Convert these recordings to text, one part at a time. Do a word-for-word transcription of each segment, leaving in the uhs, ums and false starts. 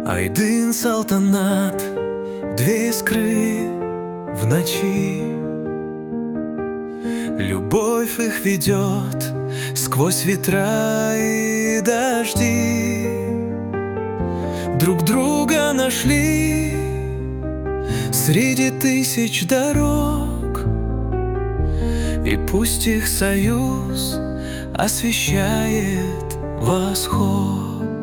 Айдын салтанат, две искры в ночи. Любовь их ведет сквозь ветра и дожди. Друг друга нашли среди тысяч дорог, и пусть их союз освещает восход.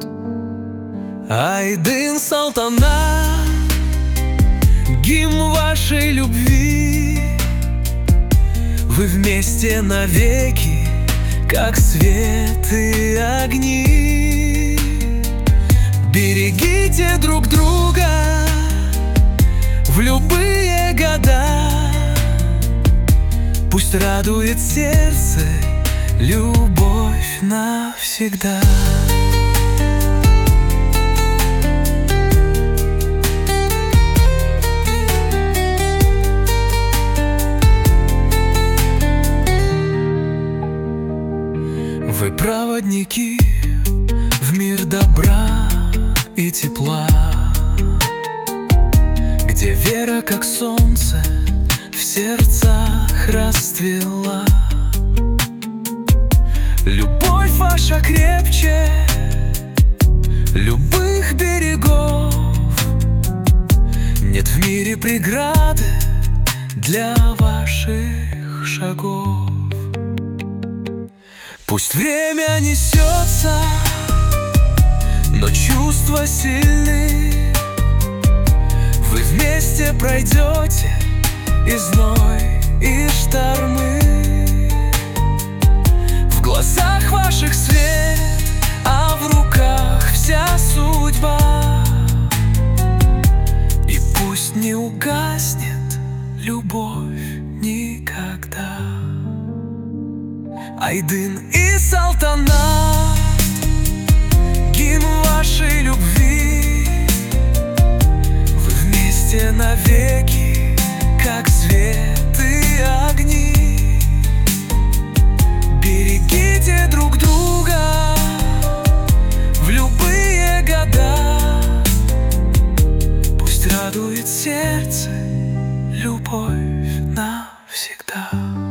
Айдын салтанат, гимн вашей любви. Вы вместе навеки, как свет и огни. Берегите друг друга в любые года. Пусть радует сердце любовь навсегда. Вы проводники в мир добра и тепла, где вера, как солнце, в сердцах расцвела. Любовь ваша крепче любых берегов. Нет в мире преграды для ваших шагов. Пусть время несется, но чувства сильны. Вы вместе пройдете и зной, и штормы. В глазах ваших свет, а в руках вся судьба. И пусть не угаснет любовь никогда. Айдын и салтанат, гимн вашей любви. Вы вместе навеки, как свет и огни. Берегите друг друга в любые года. Пусть радует сердце любовь навсегда.